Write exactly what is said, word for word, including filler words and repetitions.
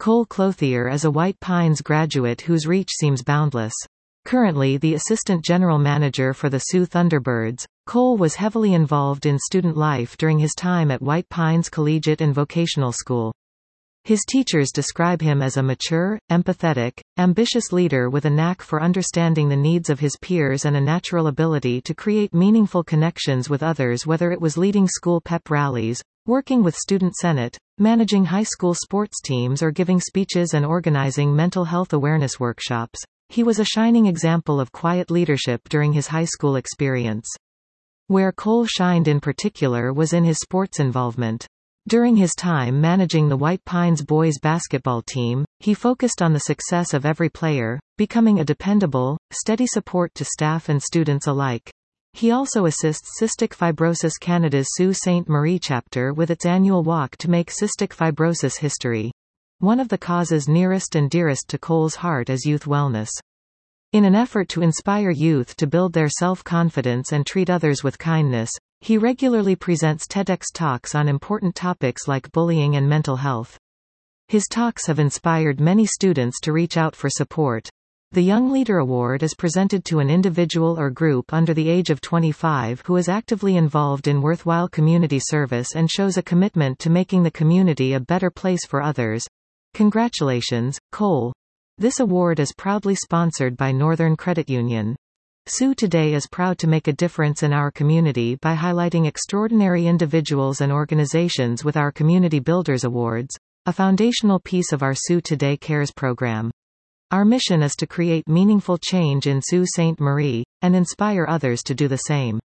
Cole Clothier is a White Pines graduate whose reach seems boundless. Currently the assistant general manager for the Sioux Thunderbirds, Cole was heavily involved in student life during his time at White Pines Collegiate and Vocational School. His teachers describe him as a mature, empathetic, ambitious leader with a knack for understanding the needs of his peers and a natural ability to create meaningful connections with others, whether it was leading school pep rallies, working with student senate, managing high school sports teams, or giving speeches and organizing mental health awareness workshops. He was a shining example of quiet leadership during his high school experience. Where Cole shined in particular was in his sports involvement. During his time managing the White Pines boys basketball team, he focused on the success of every player, becoming a dependable, steady support to staff and students alike. He also assists Cystic Fibrosis Canada's Sault Ste. Marie chapter with its annual Walk to Make Cystic Fibrosis History. One of the causes nearest and dearest to Cole's heart is youth wellness. In an effort to inspire youth to build their self-confidence and treat others with kindness, he regularly presents TEDx talks on important topics like bullying and mental health. His talks have inspired many students to reach out for support. The Young Leader Award is presented to an individual or group under the age of twenty-five who is actively involved in worthwhile community service and shows a commitment to making the community a better place for others. Congratulations, Cole. This award is proudly sponsored by Northern Credit Union. Sioux Today is proud to make a difference in our community by highlighting extraordinary individuals and organizations with our Community Builders Awards, a foundational piece of our Sioux Today Cares program. Our mission is to create meaningful change in Sault Ste. Marie, and inspire others to do the same.